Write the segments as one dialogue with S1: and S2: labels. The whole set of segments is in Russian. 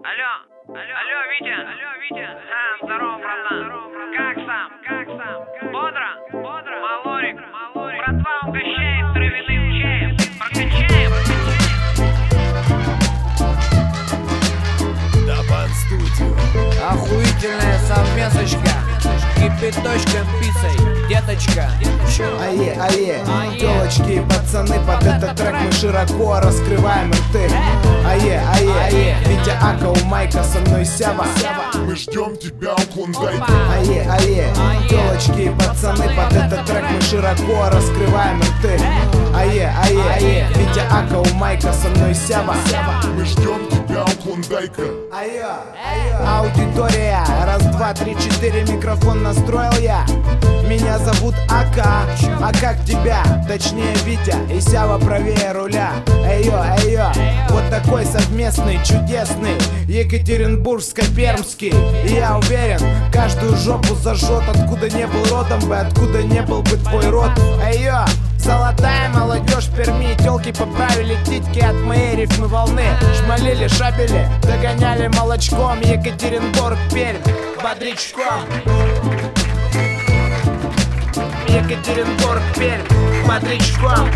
S1: Алло, Витя. Здорово, братан. Как сам? Бодро? Малорик. Братва угощает травяным чаем. Прокачаем.
S2: Табан Студио.
S3: Охуительная совместочка. Кипяточком пиццей, деточка.
S4: Ае, девочки и пацаны, под этот трек мы широко раскрываем рты. Ае, Витя Ака у майка, со мной Сява.
S2: Мы ждем тебя у Клондайка.
S4: Ае, девочки и пацаны, под этот трек мы широко раскрываем рты. Ае, Витя Ака у майка, со мной Сява.
S2: Мы ждем тебя у Клондайка.
S4: Аудитория, раз, два, три, четыре, микрофон настроил я. Меня зовут Ака, а как тебя? Точнее Витя и Сява правее руля. Эйо, вот такой совместный, чудесный Екатеринбургско-пермский. И я уверен, каждую жопу зажжет. Откуда не был родом бы, откуда не был бы твой род. Эйо, золотая молодежь Перми, тёлки поправили титьки от моей рифмы волны. Шмалили, шабели, догоняли молочком. Екатеринбург, Пермь, бодрячком. Екатеринбург, Пермь, бодрячком.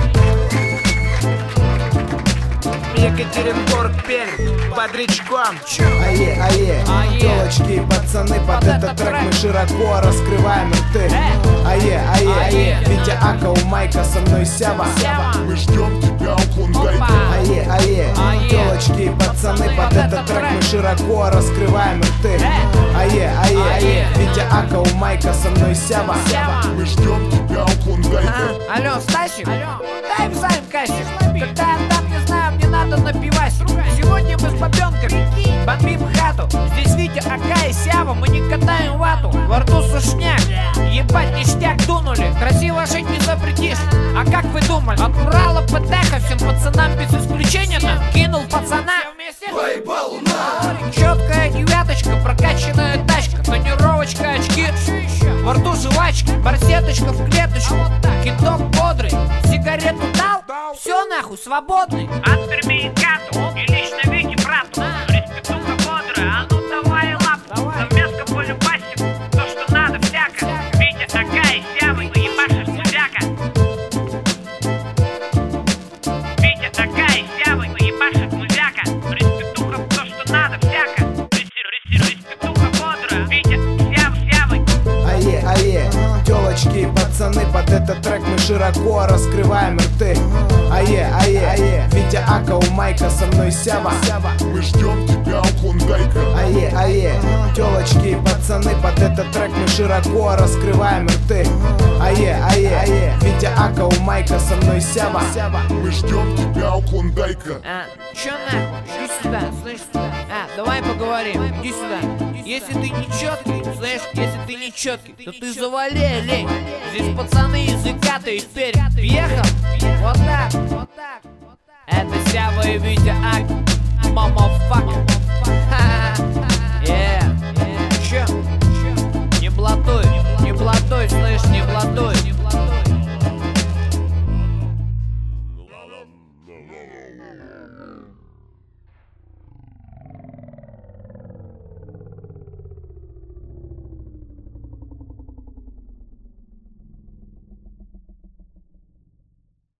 S4: Екатеринбург, Пермь, бодрячком. Ае, девочки и пацаны, под этот трек мы широко раскрываем рты. Ае, Витя Ака у майка, со мной Сява.
S2: Мы ждем тебя у Клондайка.
S4: Ае, девочки и пацаны, под этот трек мы широко раскрываем рты. Ае, Витя Ака у майка, со мной Сява.
S2: Мы ждем тебя у Клондайка.
S3: Алло, Стасик, дай в займ кассик. Когда я там, не знаю, мне надо напивать. Сегодня мы с бабенками бомбим хату. Здесь Витя, Ака и Сява, мы не катаем вату. Во рту сушняк, ебать ништяк дунули. Красиво жить не запретишь. А как вы думали? От Урала ПТХ всем пацанам без исключения кинул пацана.
S2: Поебал на.
S3: Четкая девяточка, прокачанная тачка, тонировочка, очки, во рту жвачки, барсеточка в клеточку, кидок бодрый, сигарету дал, все нахуй, свободный.
S1: От Перми и Кату, и лично Вите брату. Респектуха бодрая, а ну давай лапу. Совместка по любасику, то что надо всяко. Витя, Ака и Сява, вы ебашишь музяка. Витя, Ака и Сява, вы ебашишь музяка. Респектуха, то что надо всяко. Респектуха бодрая, Витя, Сява.
S4: Ае, девочки и пацаны, под этот трек мы широко раскрываем рты. Ае, Витя Ака у майка, со мной Сява.
S2: Мы ждем тебя у Клондайка.
S4: Ае, девочки и пацаны, под этот трек мы широко раскрываем рты. Ае, Витя Ака у майка, со мной Сява.
S2: Мы ждем тебя у Клондайка.
S3: Чё нахуй? Иди сюда, слышь? Давай поговорим, иди сюда. Если ты не четкий, слышь, если ты не четкий, то ты завали, лень. Здесь пацаны языка-то и теперь въехал. Вот так. Это Сява и Витя Ак, мамафака. Чё? Не блатуй, слышь, не блатуй.